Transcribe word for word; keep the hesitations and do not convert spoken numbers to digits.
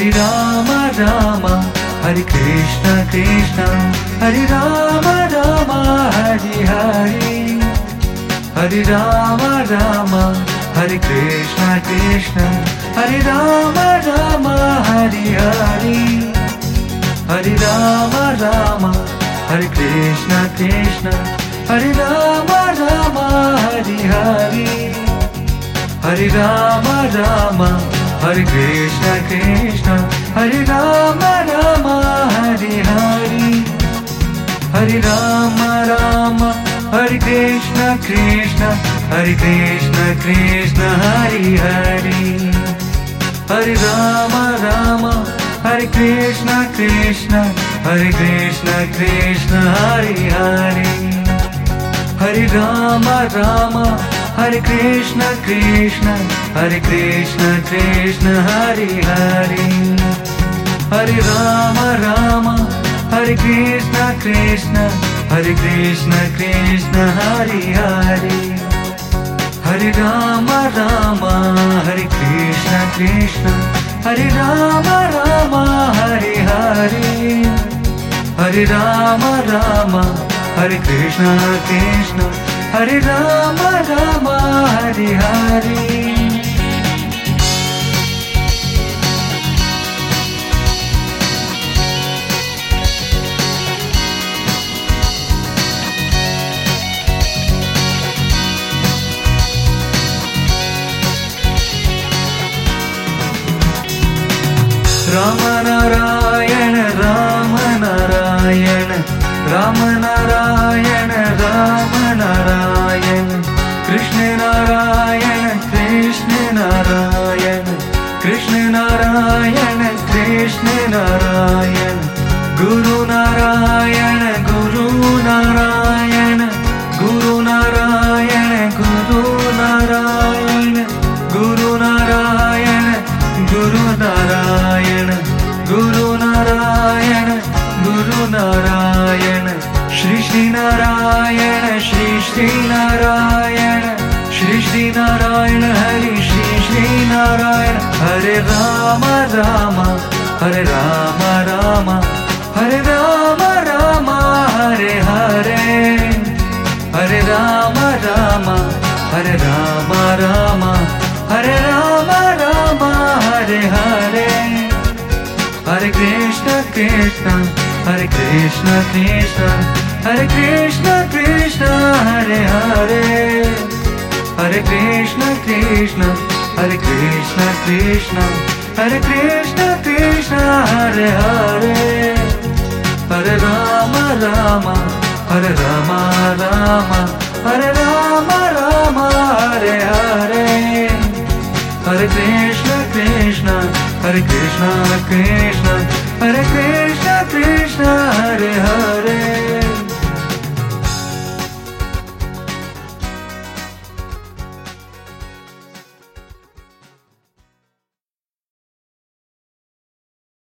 Hare Rama Rama Hare Krishna Krishna Hare Rama Rama Hare Hare Hare Rama Rama Hare Krishna Krishna Hare Rama Rama Hare Hare Hare Rama Rama Hare Krishna Krishna Hare Rama Rama Hare Hare Hare Rama Rama Hare Krishna Krishna Hare Rama Rama Hare Hare Hare Rama Rama Hare Krishna Krishna Hare Krishna Krishna Hare Hare Hare Rama Rama Hare Krishna Krishna Hare Krishna Krishna Hare Hare Hare Rama Rama Hare Krishna Krishna Hare Krishna Krishna Hare Hare Hare Rama Rama Hare Krishna Krishna Hare Krishna Krishna Hare Hare Hare Rama Rama Hare Krishna Krishna Hare Rama Rama Hare Hare Hare Rama Rama Hare Krishna Krishna Hare Rama Rama Hare Hare Rama Narayana Rama Narayana Rama Narayana Rama Narayana Krishna Narayana Krishna Narayana Krishna Narayana Krishna Narayana Guru Narayana Guru Narayana Guru Narayana Guru Narayana Guru Narayana Guru Narayana Guru Narayana Guru Narayana Shri Shri Narayana Shri Shri Narayana Shri Shri Narayana Hare Shri Shri Narayana Hare Rama Rama Hare Rama Rama Hare Rama Rama Hare Hare Hare Rama Rama Hare Rama Rama Hare Rama Rama Hare Hare Hare Krishna Krishna Hare Krishna Krishna Hare Krishna Krishna Hare Hare Hare Krishna Krishna Hare Krishna Krishna Hare Krishna Krishna Hare Hare Hare Rama Rama Hare Rama Rama Hare Rama Rama Hare Hare Hare Krishna Krishna Hare Krishna Krishna Hare Krishna Krishna Hare Hare